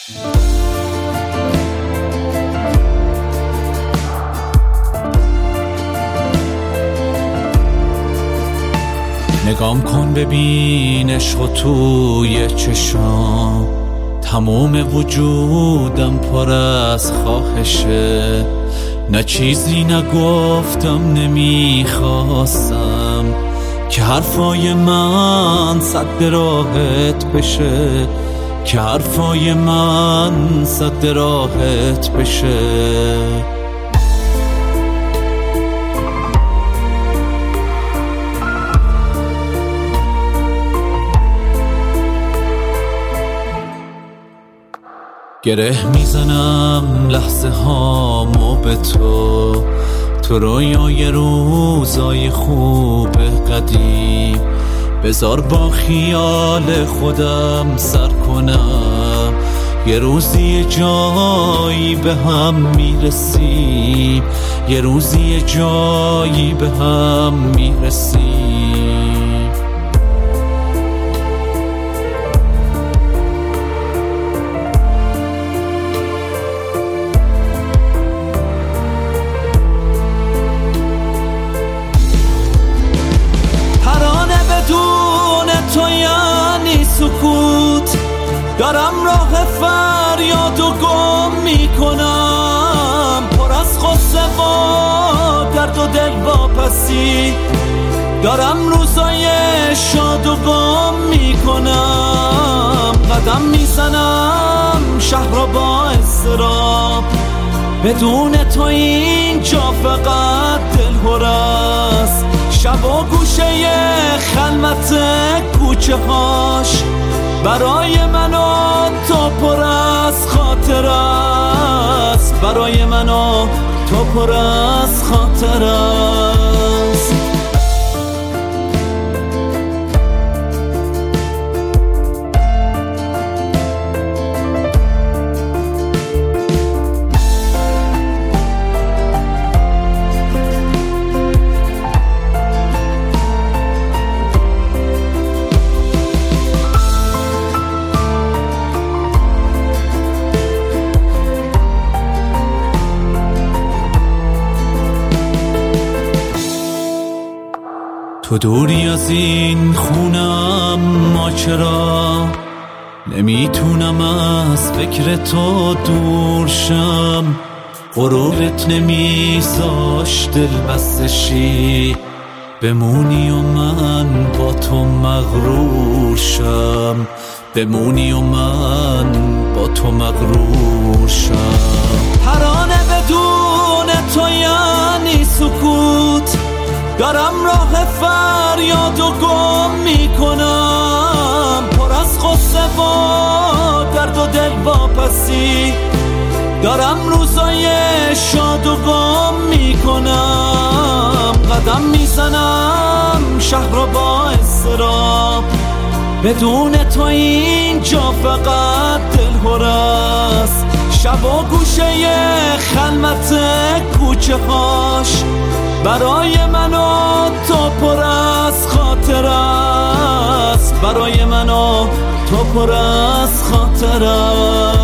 نگام کن ببین عشق توی چشام، تموم وجودم پر از خواهشه. نه چیزی نگفتم نمیخواستم که حرفای من صد راحت بشه، که حرفای من صد راحت بشه. گره میزنم لحظه هامو به تو رویای روزای خوب قدیم. بذار با خیال خودم سر کنم، یه روزی جایی به هم میرسیم، یه روزی جایی به هم میرسیم. تو یعنی سکوت، دارم راه فریاد و گم میکنم، پر از غصه و درد و دل واپسی. دارم روزای شاد و گم میکنم، قدم میزنم شهر را با اضطراب. بدون تو اینجا فقط دل است، شب و گوشه خلوت کوچه هاش برای من و تو پر از خاطر است، برای من و تو پر از خاطر است. تو دوری از این خونم، ما چرا نمیتونم از فکر تو دور شم؟ غرورت نمیذاش دل بستشی، بمونی و من با تو مغرور شم، بمونی و من با تو مغرور شم. ترانه بدون تو یعنی سکوت، دارم راه فریاد و گم میکنم، پر از غصه و درد و دل واپسی. دارم روزای شاد و گم میکنم، قدم میزنم شهر را با اضطراب. بدون تو اینجا فقط دل است، شب و گوشه خلوت کوچه هاش برای من و تو پر از خاطر است، برای من و تو پر از خاطر است.